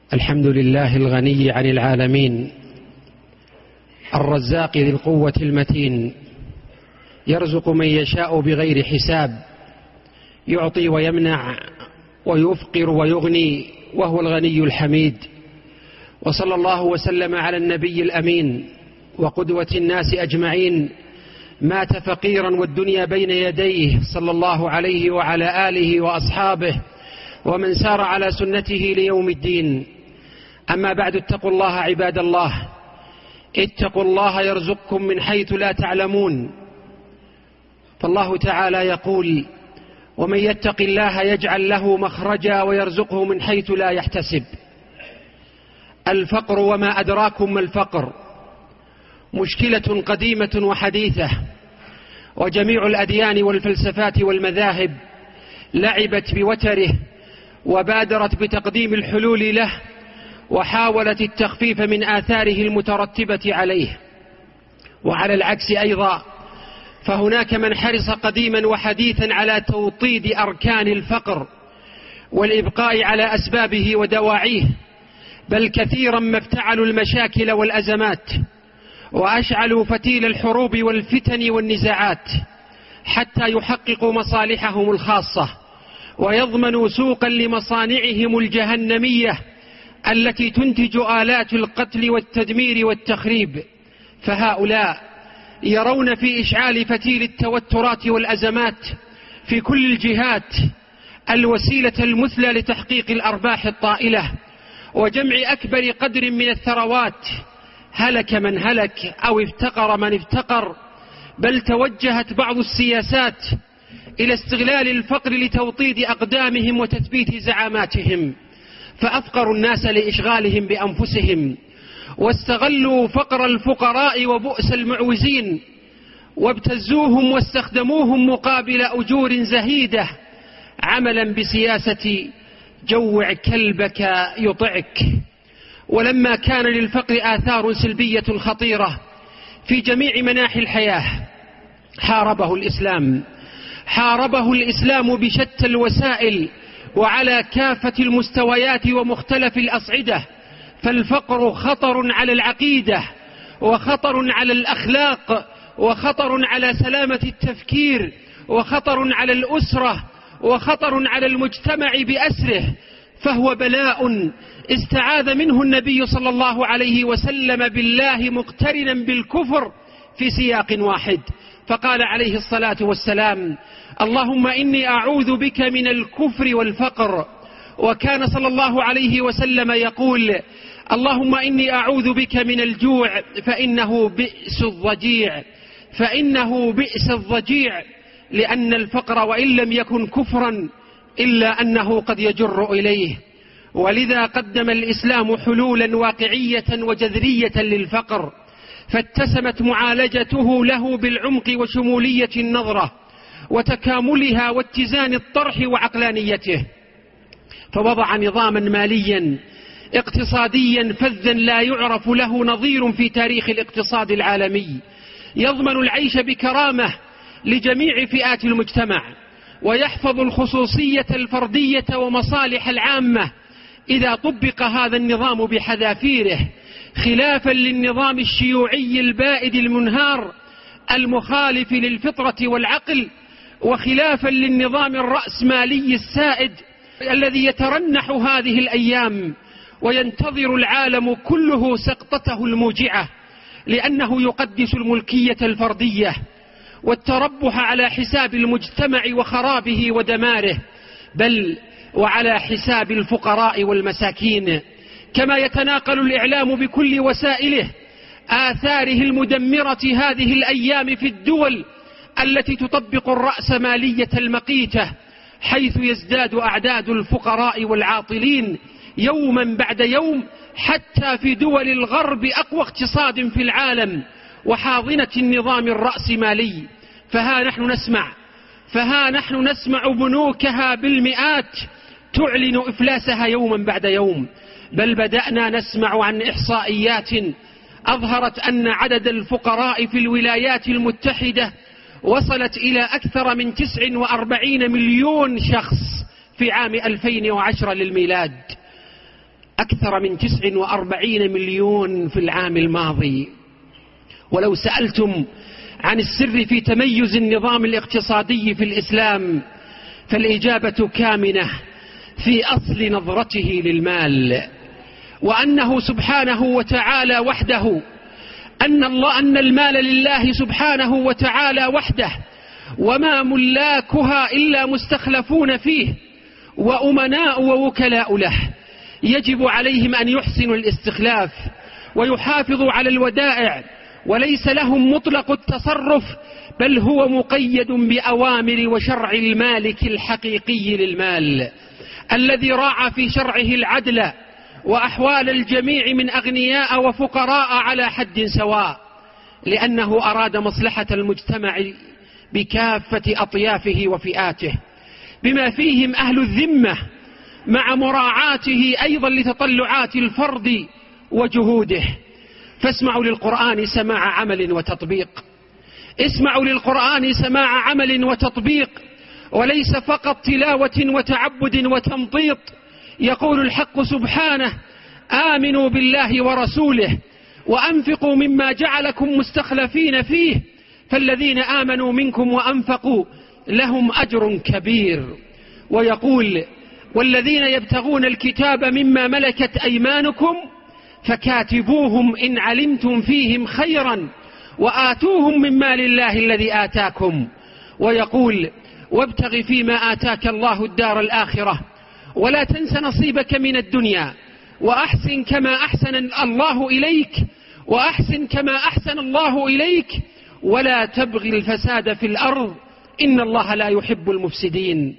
الحمد لله الغني عن العالمين، الرزاق ذي القوة المتين، يرزق من يشاء بغير حساب، يعطي ويمنع ويفقر ويغني، وهو الغني الحميد. وصلى الله وسلم على النبي الأمين وقدوة الناس أجمعين، مات فقيرا والدنيا بين يديه، صلى الله عليه وعلى آله وأصحابه ومن سار على سنته ليوم الدين. أما بعد، اتقوا الله عباد الله، اتقوا الله يرزقكم من حيث لا تعلمون. فالله تعالى يقول: ومن يتق الله يجعل له مخرجا ويرزقه من حيث لا يحتسب. الفقر وما أدراكم ما الفقر، مشكلة قديمة وحديثة، وجميع الأديان والفلسفات والمذاهب لعبت بوتره وبادرت بتقديم الحلول له، وحاولت التخفيف من آثاره المترتبة عليه. وعلى العكس أيضا، فهناك من حرص قديما وحديثا على توطيد أركان الفقر والإبقاء على أسبابه ودواعيه، بل كثيرا ما افتعلوا المشاكل والأزمات وأشعلوا فتيل الحروب والفتن والنزاعات حتى يحققوا مصالحهم الخاصة ويضمنوا سوقا لمصانعهم الجهنمية التي تنتج آلات القتل والتدمير والتخريب. فهؤلاء يرون في إشعال فتيل التوترات والأزمات في كل الجهات الوسيلة المثلى لتحقيق الأرباح الطائلة وجمع أكبر قدر من الثروات. هلك من هلك أو افتقر من افتقر، بل توجهت بعض السياسات إلى استغلال الفقر لتوطيد أقدامهم وتثبيت زعاماتهم، فأفقروا الناس لإشغالهم بأنفسهم، واستغلوا فقر الفقراء وبؤس المعوزين، وابتزوهم واستخدموهم مقابل أجور زهيدة، عملا بسياسة جوع كلبك يطعك. ولما كان للفقر آثار سلبية خطيرة في جميع مناحي الحياة، حاربه الإسلام بشتى الوسائل وعلى كافة المستويات ومختلف الأصعدة. فالفقر خطر على العقيدة، وخطر على الأخلاق، وخطر على سلامة التفكير، وخطر على الأسرة، وخطر على المجتمع بأسره. فهو بلاء استعاذ منه النبي صلى الله عليه وسلم بالله مقترنا بالكفر في سياق واحد، فقال عليه الصلاة والسلام: اللهم إني أعوذ بك من الكفر والفقر. وكان صلى الله عليه وسلم يقول: اللهم إني أعوذ بك من الجوع فإنه بئس الضجيع، لأن الفقر وإن لم يكن كفرا إلا أنه قد يجر إليه. ولذا قدم الإسلام حلولا واقعية وجذرية للفقر، فاتسمت معالجته له بالعمق وشمولية النظرة وتكاملها واتزان الطرح وعقلانيته. فوضع نظاما ماليا اقتصاديا فذا لا يعرف له نظير في تاريخ الاقتصاد العالمي، يضمن العيش بكرامة لجميع فئات المجتمع، ويحفظ الخصوصية الفردية ومصالح العامة إذا طبق هذا النظام بحذافيره، خلافا للنظام الشيوعي البائد المنهار المخالف للفطرة والعقل، وخلافا للنظام الرأسمالي السائد الذي يترنح هذه الأيام وينتظر العالم كله سقطته الموجعة، لأنه يقدس الملكية الفردية والتربح على حساب المجتمع وخرابه ودماره، بل وعلى حساب الفقراء والمساكين. كما يتناقل الإعلام بكل وسائله آثاره المدمرة هذه الأيام في الدول التي تطبق الرأسمالية المقيتة، حيث يزداد أعداد الفقراء والعاطلين يوما بعد يوم، حتى في دول الغرب أقوى اقتصاد في العالم وحاضنة النظام الرأسمالي. فها نحن نسمع بنوكها بالمئات تعلن إفلاسها يوما بعد يوم، بل بدأنا نسمع عن إحصائيات أظهرت أن عدد الفقراء في الولايات المتحدة وصلت إلى أكثر من 49 مليون شخص في عام 2010 للميلاد. أكثر من 49 مليون في العام الماضي. ولو سألتم عن السر في تميز النظام الاقتصادي في الإسلام فالإجابة كامنة في أصل نظرته للمال، وأنه سبحانه وتعالى وحده، أن المال لله سبحانه وتعالى وحده، وما ملاكها إلا مستخلفون فيه وأمناء ووكلاء له، يجب عليهم أن يحسنوا الاستخلاف ويحافظوا على الودائع، وليس لهم مطلق التصرف، بل هو مقيد بأوامر وشرع المالك الحقيقي للمال الذي راعى في شرعه العدل وأحوال الجميع من أغنياء وفقراء على حد سواء، لأنه أراد مصلحة المجتمع بكافة أطيافه وفئاته، بما فيهم أهل الذمة، مع مراعاته أيضا لتطلعات الفرد وجهوده. فاسمعوا للقرآن سماع عمل وتطبيق، اسمعوا للقرآن سماع عمل وتطبيق، وليس فقط تلاوة وتعبد وتمطيط. يقول الحق سبحانه: آمنوا بالله ورسوله وأنفقوا مما جعلكم مستخلفين فيه، فالذين آمنوا منكم وأنفقوا لهم أجر كبير. ويقول: والذين يبتغون الكتاب مما ملكت أيمانكم فكاتبوهم إن علمتم فيهم خيرا وآتوهم من مال الله الذي آتاكم. ويقول: وابتغ فيما آتاك الله الدار الآخرة ولا تنس نصيبك من الدنيا وأحسن كما أحسن الله إليك وأحسن كما أحسن الله إليك ولا تبغي الفساد في الأرض إن الله لا يحب المفسدين.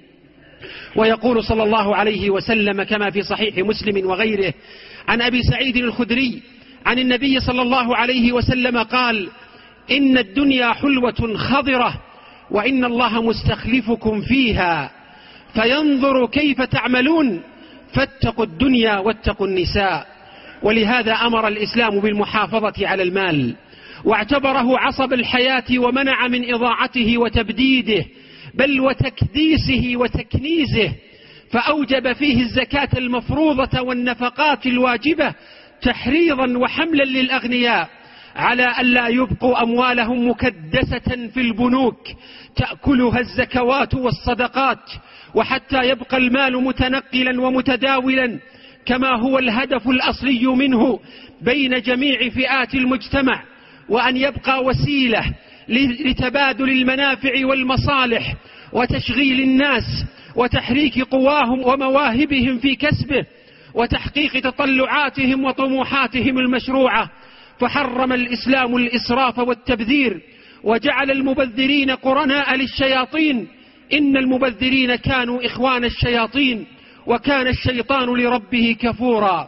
ويقول صلى الله عليه وسلم كما في صحيح مسلم وغيره عن أبي سعيد الخدري عن النبي صلى الله عليه وسلم قال: إن الدنيا حلوة خضرة وإن الله مستخلفكم فيها فينظر كيف تعملون فاتقوا الدنيا واتقوا النساء. ولهذا أمر الإسلام بالمحافظة على المال، واعتبره عصب الحياة ومنع من إضاعته وتبديده، بل وتكديسه وتكنيزه، فأوجب فيه الزكاة المفروضة والنفقات الواجبة تحريضا وحملا للأغنياء على ألا يبقوا أموالهم مكدسة في البنوك تأكلها الزكوات والصدقات، وحتى يبقى المال متنقلا ومتداولا كما هو الهدف الأصلي منه بين جميع فئات المجتمع، وأن يبقى وسيلة لتبادل المنافع والمصالح وتشغيل الناس وتحريك قواهم ومواهبهم في كسبه وتحقيق تطلعاتهم وطموحاتهم المشروعة. فحرم الإسلام الإسراف والتبذير وجعل المبذرين قرناء للشياطين، إن المبذرين كانوا إخوان الشياطين وكان الشيطان لربه كفورا.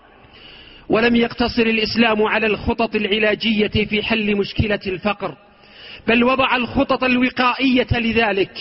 ولم يقتصر الإسلام على الخطط العلاجية في حل مشكلة الفقر، بل وضع الخطط الوقائية لذلك،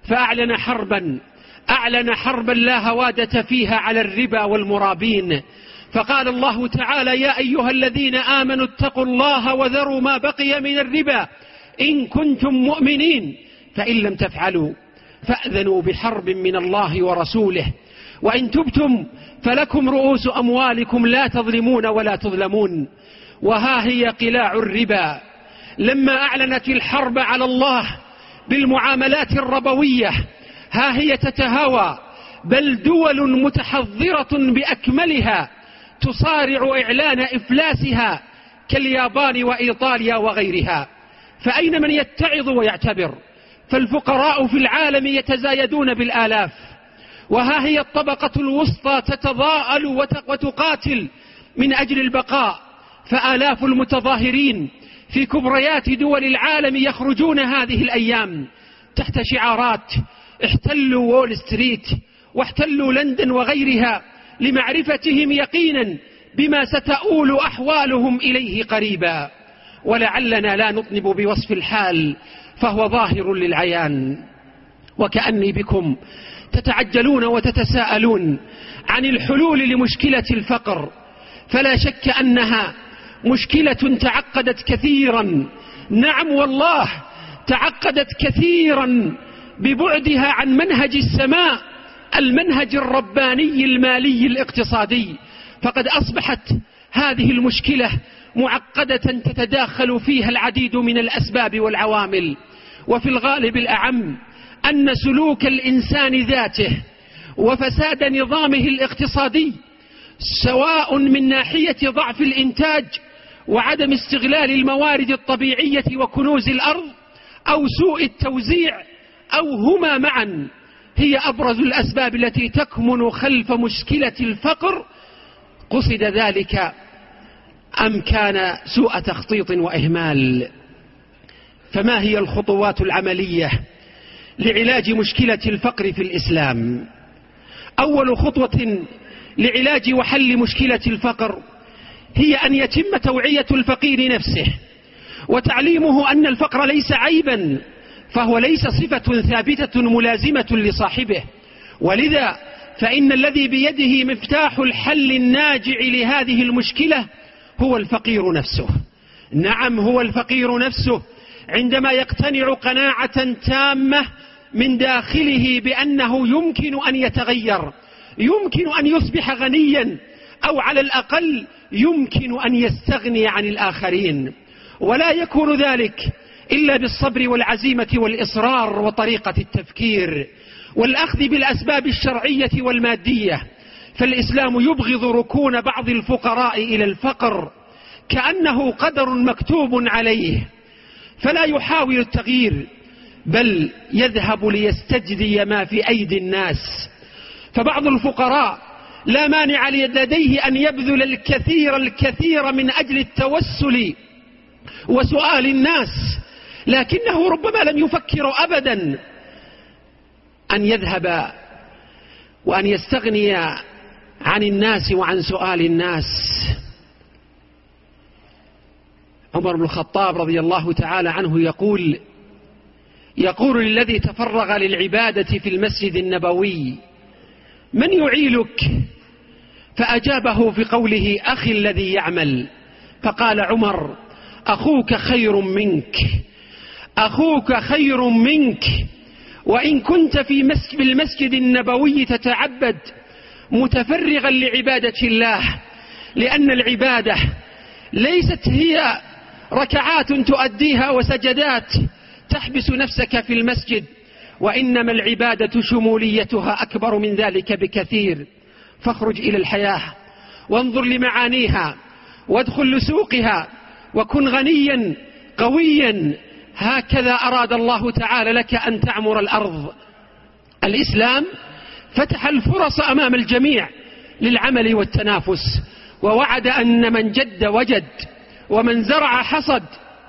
فأعلن حربا لا هوادة فيها على الربا والمرابين. فقال الله تعالى: يا أيها الذين آمنوا اتقوا الله وذروا ما بقي من الربا إن كنتم مؤمنين، فإن لم تفعلوا فأذنوا بحرب من الله ورسوله، وإن تبتم فلكم رؤوس أموالكم لا تظلمون ولا تظلمون. وها هي قلاع الربا لما أعلنت الحرب على الله بالمعاملات الربوية، ها هي تتهاوى، بل دول متحضرة بأكملها تصارع إعلان إفلاسها كاليابان وإيطاليا وغيرها. فأين من يتعظ ويعتبر؟ فالفقراء في العالم يتزايدون بالآلاف، وها هي الطبقة الوسطى تتضاءل وتقاتل من أجل البقاء، فآلاف المتظاهرين في كبريات دول العالم يخرجون هذه الأيام تحت شعارات: احتلوا وول ستريت واحتلوا لندن وغيرها، لمعرفتهم يقينا بما ستؤول أحوالهم إليه قريبا. ولعلنا لا نطنب بوصف الحال فهو ظاهر للعيان. وكأني بكم تتعجلون وتتساءلون عن الحلول لمشكلة الفقر، فلا شك أنها مشكلة تعقدت كثيرا، نعم والله تعقدت كثيرا ببعدها عن منهج السماء، المنهج الرباني المالي الاقتصادي. فقد أصبحت هذه المشكلة معقدة تتداخل فيها العديد من الأسباب والعوامل، وفي الغالب الأعم أن سلوك الإنسان ذاته وفساد نظامه الاقتصادي، سواء من ناحية ضعف الإنتاج وعدم استغلال الموارد الطبيعية وكنوز الأرض، أو سوء التوزيع، أو هما معا، هي أبرز الأسباب التي تكمن خلف مشكلة الفقر. قصد ذلك أم كان سوء تخطيط وإهمال؟ فما هي الخطوات العملية لعلاج مشكلة الفقر في الإسلام؟ أول خطوة لعلاج وحل مشكلة الفقر هي أن يتم توعية الفقير نفسه وتعليمه أن الفقر ليس عيبا، فهو ليس صفة ثابتة ملازمة لصاحبه، ولذا فإن الذي بيده مفتاح الحل الناجع لهذه المشكلة هو الفقير نفسه. نعم، هو الفقير نفسه عندما يقتنع قناعة تامة من داخله بأنه يمكن أن يتغير، يمكن أن يصبح غنيا، أو على الأقل يمكن أن يستغني عن الآخرين، ولا يكون ذلك إلا بالصبر والعزيمة والإصرار وطريقة التفكير والأخذ بالأسباب الشرعية والمادية. فالإسلام يبغض ركون بعض الفقراء إلى الفقر كأنه قدر مكتوب عليه، فلا يحاول التغيير، بل يذهب ليستجدي ما في أيدي الناس. فبعض الفقراء لا مانع لديه أن يبذل الكثير من أجل التوسل وسؤال الناس، لكنه ربما لم يفكر أبدا أن يذهب وأن يستغني عن الناس وعن سؤال الناس. عمر بن الخطاب رضي الله تعالى عنه يقول للذي تفرغ للعبادة في المسجد النبوي: من يعيلك؟ فأجابه في قوله: أخي الذي يعمل. فقال عمر: أخوك خير منك، أخوك خير منك، وإن كنت في المسجد النبوي تتعبد متفرغا لعبادة الله، لأن العبادة ليست هي ركعات تؤديها وسجدات تحبس نفسك في المسجد، وإنما العبادة شموليتها أكبر من ذلك بكثير. فاخرج إلى الحياة وانظر لمعانيها وادخل لسوقها وكن غنيا قويا، هكذا أراد الله تعالى لك أن تعمر الأرض. الإسلام فتح الفرص أمام الجميع للعمل والتنافس، ووعد أن من جد وجد ومن زرع حصد،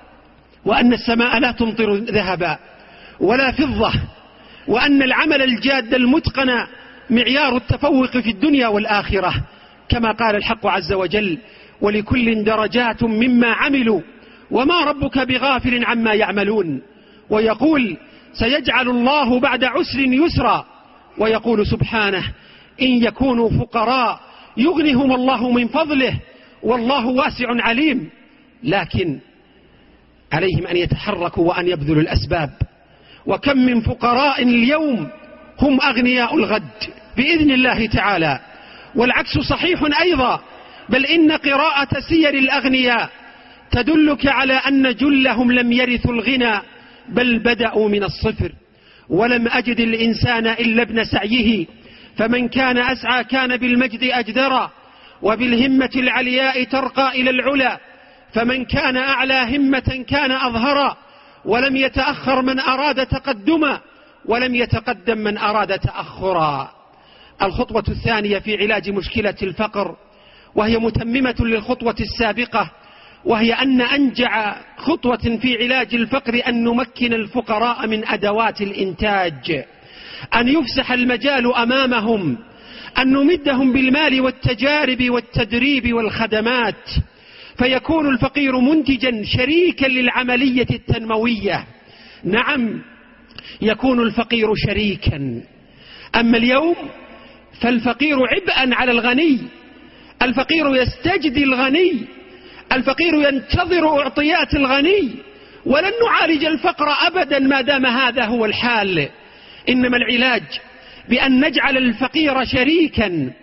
وأن السماء لا تمطر ذهبا ولا فضة، وأن العمل الجاد المتقن معيار التفوق في الدنيا والآخرة، كما قال الحق عز وجل: ولكل درجات مما عملوا وما ربك بغافل عما يعملون. ويقول: سيجعل الله بعد عسر يسرا. ويقول سبحانه: إن يكونوا فقراء يغنهم الله من فضله والله واسع عليم. لكن عليهم أن يتحركوا وأن يبذلوا الأسباب. وكم من فقراء اليوم هم أغنياء الغد بإذن الله تعالى، والعكس صحيح أيضا، بل إن قراءة سير الأغنياء تدلك على أن جلهم لم يرثوا الغنى، بل بدأوا من الصفر. ولم أجد الإنسان إلا ابن سعيه، فمن كان أسعى كان بالمجد أجدرا، وبالهمة العلياء ترقى إلى العلا، فمن كان أعلى همة كان أظهرا، ولم يتأخر من أراد تقدما، ولم يتقدم من أراد تأخرا. الخطوة الثانية في علاج مشكلة الفقر، وهي متممة للخطوة السابقة، وهي أن أنجع خطوة في علاج الفقر أن نمكن الفقراء من أدوات الإنتاج، أن يفسح المجال أمامهم، أن نمدهم بالمال والتجارب والتدريب والخدمات، فيكون الفقير منتجا شريكا للعملية التنموية. نعم، يكون الفقير شريكا. أما اليوم فالفقير عبئا على الغني، الفقير يستجدي الغني، الفقير ينتظر أعطيات الغني. ولن نعالج الفقر أبدا ما دام هذا هو الحال، إنما العلاج بأن نجعل الفقير شريكا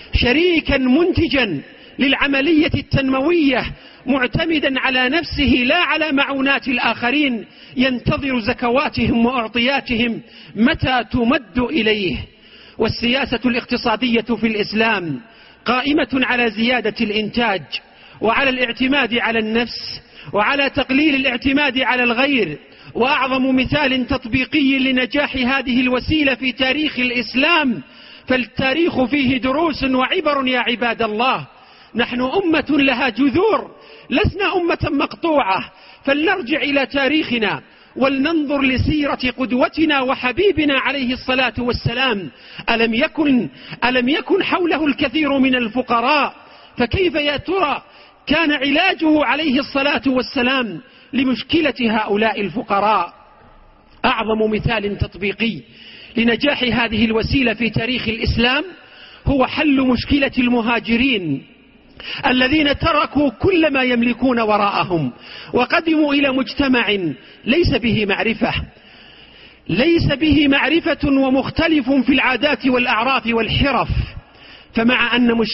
شريكا منتجا للعملية التنموية، معتمدا على نفسه لا على معونات الآخرين، ينتظر زكواتهم وأعطياتهم متى تمد إليه. والسياسة الاقتصادية في الإسلام قائمة على زيادة الإنتاج، وعلى الاعتماد على النفس، وعلى تقليل الاعتماد على الغير. وأعظم مثال تطبيقي لنجاح هذه الوسيلة في تاريخ الإسلام، فالتاريخ فيه دروس وعبر يا عباد الله. نحن أمة لها جذور، لسنا أمة مقطوعة، فلنرجع إلى تاريخنا ولننظر لسيرة قدوتنا وحبيبنا عليه الصلاة والسلام. ألم يكن حوله الكثير من الفقراء؟ فكيف يا ترى كان علاجه عليه الصلاة والسلام لمشكلة هؤلاء الفقراء؟ أعظم مثال تطبيقي لنجاح هذه الوسيلة في تاريخ الإسلام هو حل مشكلة المهاجرين الذين تركوا كل ما يملكون وراءهم وقدموا إلى مجتمع ليس به معرفة ومختلف في العادات والأعراف والحرف. فمع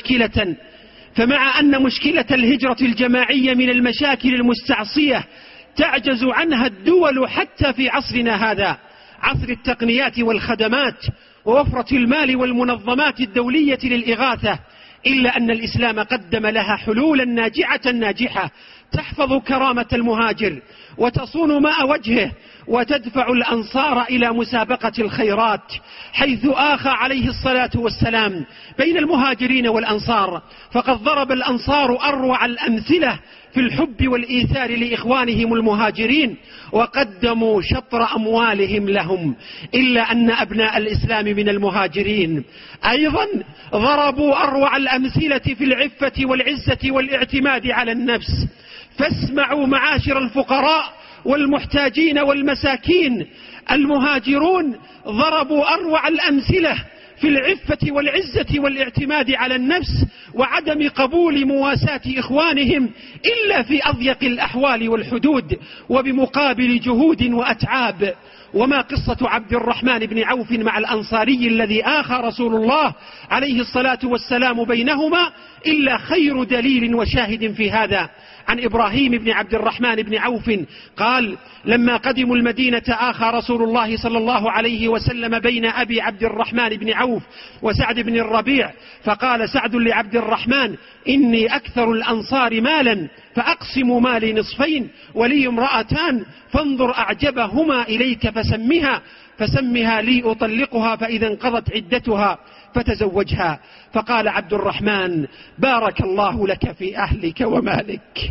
أن مشكلة الهجرة الجماعية من المشاكل المستعصية تعجز عنها الدول حتى في عصرنا هذا، عصر التقنيات والخدمات ووفرة المال والمنظمات الدولية للإغاثة، إلا أن الإسلام قدم لها حلولا ناجحة تحفظ كرامة المهاجر وتصون ماء وجهه وتدفع الأنصار إلى مسابقة الخيرات، حيث آخى عليه الصلاة والسلام بين المهاجرين والأنصار. فقد ضرب الأنصار أروع الأمثلة في الحب والإيثار لإخوانهم المهاجرين، وقدموا شطر أموالهم لهم. إلا أن أبناء الإسلام من المهاجرين أيضا ضربوا أروع الأمثلة في العفة والعزة والاعتماد على النفس. فاسمعوا معاشر الفقراء والمحتاجين والمساكين، المهاجرون ضربوا أروع الأمثلة في العفة والعزة والاعتماد على النفس وعدم قبول مواساة إخوانهم إلا في أضيق الأحوال والحدود وبمقابل جهود وأتعاب. وما قصة عبد الرحمن بن عوف مع الأنصاري الذي آخى رسول الله عليه الصلاة والسلام بينهما إلا خير دليل وشاهد في هذا. عن إبراهيم بن عبد الرحمن بن عوف قال: لما قدموا المدينة آخى رسول الله صلى الله عليه وسلم بين أبي عبد الرحمن بن عوف وسعد بن الربيع، فقال سعد لعبد الرحمن: إني أكثر الأنصار مالا فأقسم مالي نصفين، ولي امرأتان فانظر أعجبهما إليك فسمها لي أطلقها فإذا انقضت عدتها فتزوجها. فقال عبد الرحمن: بارك الله لك في أهلك ومالك،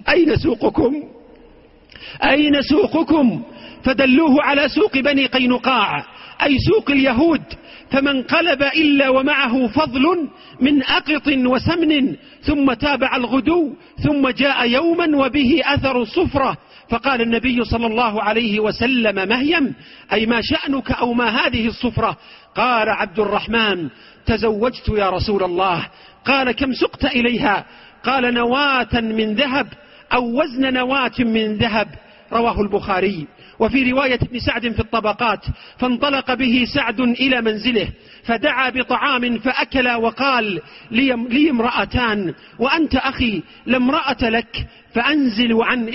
أين سوقكم؟ فدلوه على سوق بني قينقاع، أي سوق اليهود. فما انقلب إلا ومعه فضل من أقط وسمن، ثم تابع الغدو، ثم جاء يوما وبه أثر الصفرة، فقال النبي صلى الله عليه وسلم: مهيم، أي ما شأنك أو ما هذه الصفرة؟ قال عبد الرحمن: تزوجت يا رسول الله. قال: كم سقت إليها؟ قال: نواة من ذهب أو وزن نواة من ذهب. رواه البخاري. وفي رواية ابن سعد في الطبقات: فانطلق به سعد إلى منزله فدعا بطعام فأكل، وقال: لي امرأتان وأنت أخي لا امرأة لك، فأنزل عن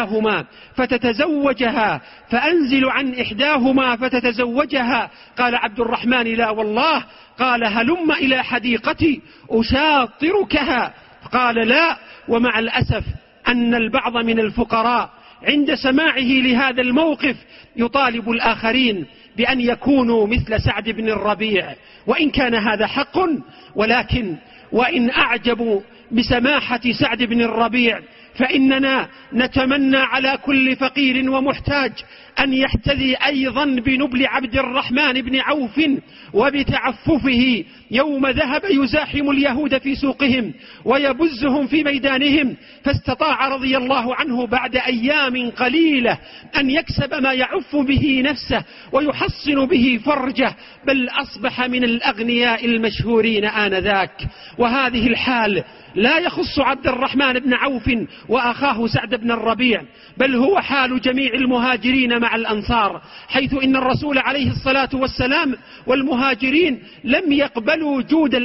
إحداهما فتتزوجها. قال عبد الرحمن: لا والله. قال: هلم إلى حديقتي أشاطركها. قال: لا. ومع الأسف أن البعض من الفقراء عند سماعه لهذا الموقف يطالب الآخرين بأن يكونوا مثل سعد بن الربيع، وإن كان هذا حق، ولكن وإن أعجبوا بسماحة سعد بن الربيع فإننا نتمنى على كل فقير ومحتاج أن يحتذي أيضا بنبل عبد الرحمن بن عوف وبتعففه يوم ذهب يزاحم اليهود في سوقهم ويبزهم في ميدانهم، فاستطاع رضي الله عنه بعد أيام قليلة أن يكسب ما يعف به نفسه ويحصن به فرجه، بل أصبح من الأغنياء المشهورين آنذاك. وهذه الحال لا يخص عبد الرحمن بن عوف وأخاه سعد بن الربيع، بل هو حال جميع المهاجرين مع الأنصار، حيث إن الرسول عليه الصلاة والسلام والمهاجرين لم يقبلوا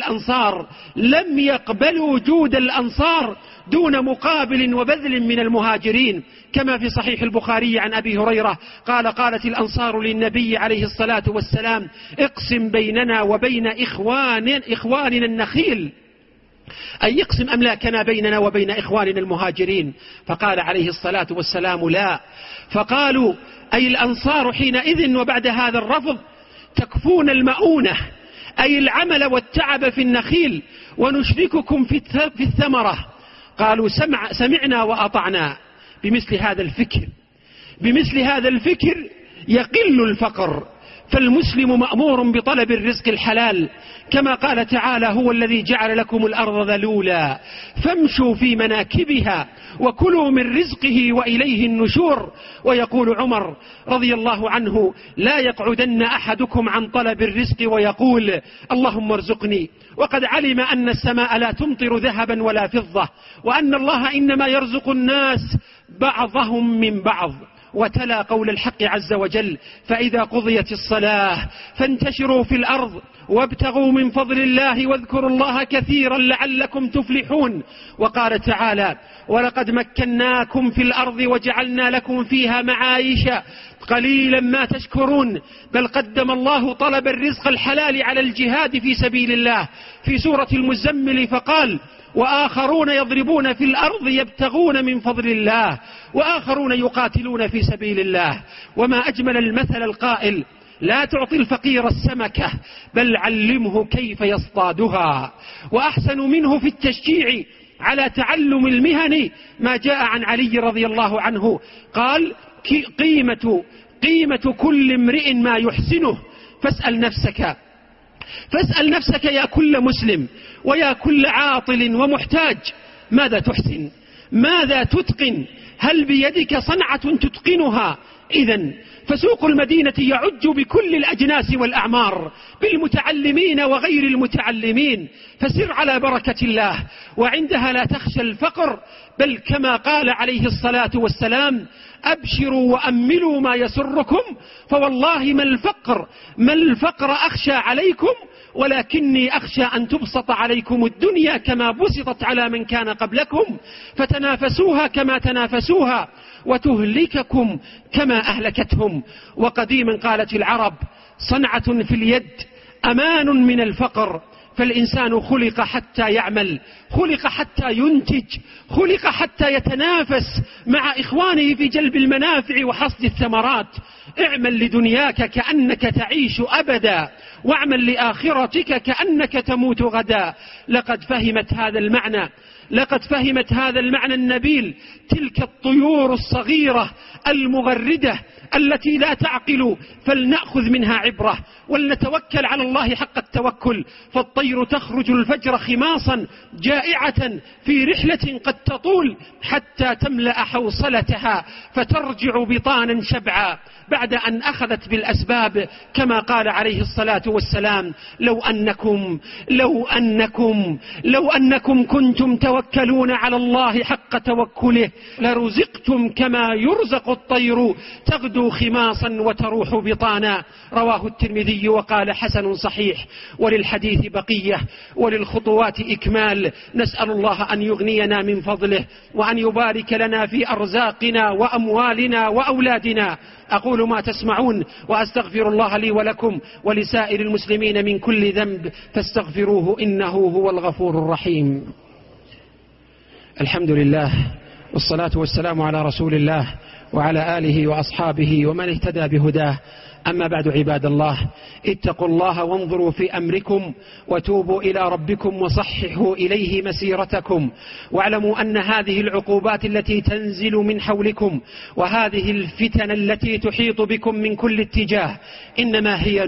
جود الأنصار دون مقابل وبذل من المهاجرين، كما في صحيح البخاري عن أبي هريرة قال: قالت الأنصار للنبي عليه الصلاة والسلام: اقسم بيننا وبين إخواننا النخيل، أي يقسم أملاكنا بيننا وبين إخواننا المهاجرين. فقال عليه الصلاة والسلام: لا. فقالوا أي الأنصار حينئذ وبعد هذا الرفض: تكفون المؤونة، أي العمل والتعب في النخيل، ونشرككم في الثمرة. قالوا: سمعنا وأطعنا. بمثل هذا الفكر يقل الفقر، فالمسلم مأمور بطلب الرزق الحلال، كما قال تعالى: هو الذي جعل لكم الأرض ذلولا فامشوا في مناكبها وكلوا من رزقه وإليه النشور. ويقول عمر رضي الله عنه: لا يقعدن أحدكم عن طلب الرزق ويقول: اللهم ارزقني، وقد علم أن السماء لا تمطر ذهبا ولا فضة، وأن الله إنما يرزق الناس بعضهم من بعض. وتلا قول الحق عز وجل: فإذا قضيت الصلاة فانتشروا في الأرض وابتغوا من فضل الله واذكروا الله كثيرا لعلكم تفلحون. وقال تعالى: ولقد مكناكم في الأرض وجعلنا لكم فيها معايش قليلا ما تشكرون. بل قدم الله طلب الرزق الحلال على الجهاد في سبيل الله في سورة المزمل، فقال: وآخرون يضربون في الأرض يبتغون من فضل الله وآخرون يقاتلون في سبيل الله. وما أجمل المثل القائل: لا تعطي الفقير السمكة بل علمه كيف يصطادها. وأحسن منه في التشجيع على تعلم المهن ما جاء عن علي رضي الله عنه قال: قيمة كل امرئ ما يحسنه. فاسأل نفسك يا كل مسلم ويا كل عاطل ومحتاج: ماذا تحسن؟ ماذا تتقن؟ هل بيدك صنعة تتقنها؟ إذن فسوق المدينة يعج بكل الأجناس والأعمار، بالمتعلمين وغير المتعلمين، فسر على بركة الله، وعندها لا تخشى الفقر، بل كما قال عليه الصلاة والسلام: أبشروا وأملوا ما يسركم، فوالله ما الفقر أخشى عليكم، ولكني أخشى أن تبسط عليكم الدنيا كما بسطت على من كان قبلكم، فتنافسوها كما تنافسوها، وتهلككم كما أهلكتهم. وقديما قالت العرب: صنعة في اليد أمان من الفقر. فالإنسان خلق حتى يعمل، خلق حتى ينتج، خلق حتى يتنافس مع إخوانه في جلب المنافع وحصد الثمرات. اعمل لدنياك كأنك تعيش أبدا، واعمل لآخرتك كأنك تموت غدا. لقد فهمت هذا المعنى النبيل تلك الطيور الصغيرة المغردة التي لا تعقل، فلنأخذ منها عبرة ولنتوكل على الله حق التوكل. فالطير تخرج الفجر خماصا جائعة في رحلة قد تطول حتى تملأ حوصلتها فترجع بطانا شبعا بعد أن أخذت بالأسباب، كما قال عليه الصلاة والسلام: لو أنكم كنتم توكلون على الله حق توكله لرزقتم كما يرزق الطير تغدو خماصا وتروح بطانا. رواه الترمذي وقال: حسن صحيح. وللحديث بقية وللخطوات إكمال. نسأل الله أن يغنينا من فضله، وأن يبارك لنا في أرزاقنا وأموالنا وأولادنا. أقول ما تسمعون، وأستغفر الله لي ولكم ولسائر المسلمين من كل ذنب، فاستغفروه إنه هو الغفور الرحيم. الحمد لله، والصلاة والسلام على رسول الله وعلى آله وأصحابه ومن اهتدى بهداه. أما بعد، عباد الله، اتقوا الله وانظروا في أمركم، وتوبوا إلى ربكم، وصححوا إليه مسيرتكم، واعلموا أن هذه العقوبات التي تنزل من حولكم وهذه الفتن التي تحيط بكم من كل اتجاه إنما هي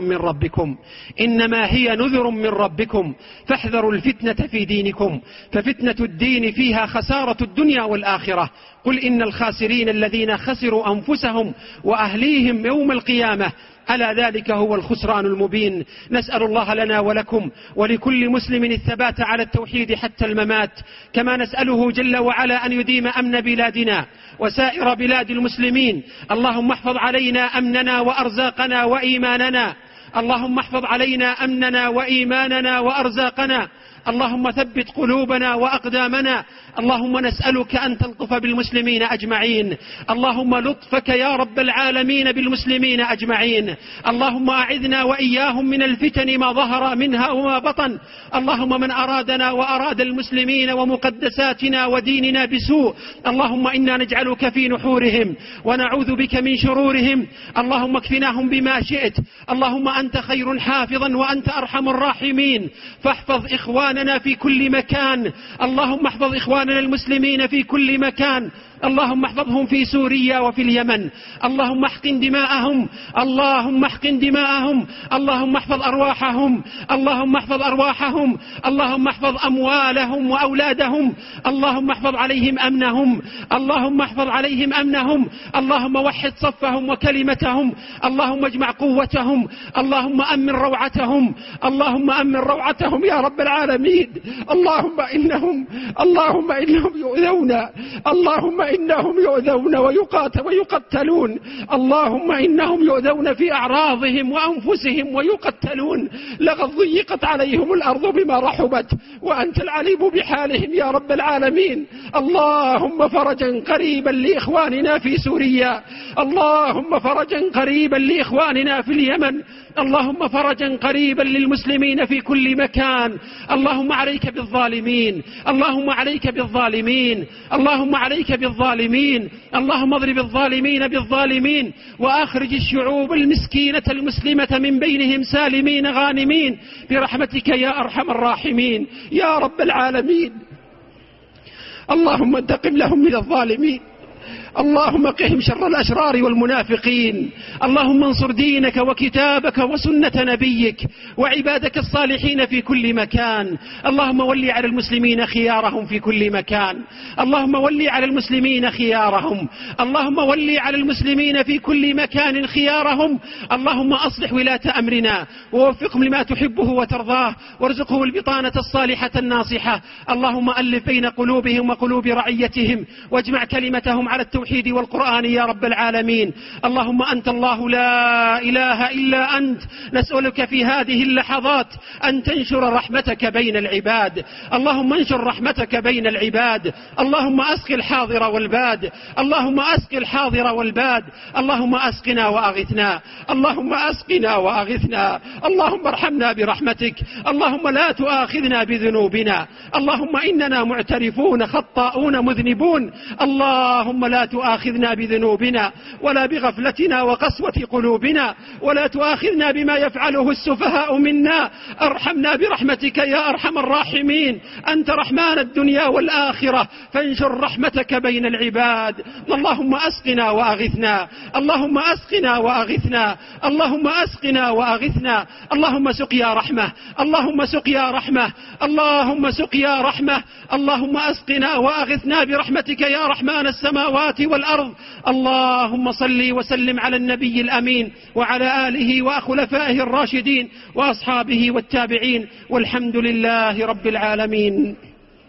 نذر من ربكم. فاحذروا الفتنة في دينكم، ففتنة الدين فيها خسارة الدنيا والآخرة. قل إن الخاسرين الذين خسروا أنفسهم وأهليهم يوم القيامة القيامة، ألا ذلك هو الخسران المبين. نسأل الله لنا ولكم ولكل مسلم الثبات على التوحيد حتى الممات، كما نسأله جل وعلا أن يديم أمن بلادنا وسائر بلاد المسلمين. اللهم احفظ علينا أمننا وأرزاقنا وإيماننا، اللهم احفظ علينا أمننا وإيماننا وأرزاقنا، اللهم ثبت قلوبنا وأقدامنا. اللهم نسألك أن تلطف بالمسلمين أجمعين، اللهم لطفك يا رب العالمين بالمسلمين أجمعين. اللهم أعذنا وإياهم من الفتن ما ظهر منها وما بطن. اللهم من أرادنا وأراد المسلمين ومقدساتنا وديننا بسوء، اللهم إنا نجعلك في نحورهم ونعوذ بك من شرورهم. اللهم اكفناهم بما شئت، اللهم أنت خير حافظا وأنت أرحم الراحمين. فاحفظ إخواننا في كل مكان، اللهم احفظ إخواننا المسلمين في كل مكان، اللهم احفظهم في سوريا وفي اليمن. اللهم احقن دماءهم، اللهم احقن دماءهم، اللهم احفظ أرواحهم، اللهم احفظ أرواحهم، اللهم احفظ أموالهم وأولادهم، اللهم احفظ عليهم أمنهم، اللهم احفظ عليهم أمنهم، اللهم وحد صفهم وكلمتهم، اللهم اجمع قوتهم، اللهم أمن روعتهم، اللهم أمن روعتهم يا رب العالمين. اللهم إنهم يؤذون، اللهم إنهم يؤذون ويقتلون، اللهم إنهم يؤذون في أعراضهم وأنفسهم ويقتلون. لقد ضيقت عليهم الأرض بما رحبت وأنت العليم بحالهم يا رب العالمين. اللهم فرجا قريبا لإخواننا في سوريا، اللهم فرجا قريبا لإخواننا في اليمن، اللهم فرجا قريبا للمسلمين في كل مكان. اللهم عليك بالظالمين، اللهم عليك بالظالمين، اللهم عليك بالظالمين، اللهم اضرب الظالمين بالظالمين، وأخرج الشعوب المسكينة المسلمة من بينهم سالمين غانمين برحمتك يا أرحم الراحمين يا رب العالمين. اللهم انتقم لهم من الظالمين، اللهم قهم شر الأشرار والمنافقين. اللهم انصر دينك وكتابك وسنة نبيك وعبادك الصالحين في كل مكان. اللهم ول على المسلمين خيارهم في كل مكان، اللهم ول على المسلمين خيارهم، اللهم ول على المسلمين في كل مكان خيارهم. اللهم أصلح ولاة أمرنا ووفقهم لما تحبه وترضاه، وارزقهم البطانة الصالحة الناصحة. اللهم ألف بين قلوبهم وقلوب رعيتهم، واجمع كلمتهم على التوحيد والقرآن يا رب العالمين. اللهم أنت الله لا إله إلا أنت، نسألك في هذه اللحظات أن تنشر رحمتك بين العباد، اللهم انشر رحمتك بين العباد. اللهم أسق الحاضر والباد، اللهم أسق الحاضر والباد، اللهم أسقنا وأغثنا، اللهم أسقنا وأغثنا، اللهم ارحمنا برحمتك، اللهم لا تؤاخذنا بذنوبنا، اللهم إننا معترفون خطاؤون مذنبون، اللهم لا تؤاخذنا بذنوبنا ولا بغفلتنا وقسوة قلوبنا، ولا تؤاخذنا بما يفعله السفهاء منا. ارحمنا برحمتك يا أرحم الراحمين، أنت رحمن الدنيا والآخرة، فانشر رحمتك بين العباد. اللهم أسقنا وأغثنا، اللهم أسقنا وأغثنا، اللهم أسقنا وأغثنا، اللهم سقيا رحمة، اللهم سقيا رحمة، اللهم سقيا رحمة، اللهم أسقنا وأغثنا برحمتك يا رحمن السماوات والأرض. اللهم صل وسلم على النبي الأمين وعلى آله وخلفائه الراشدين وأصحابه والتابعين، والحمد لله رب العالمين.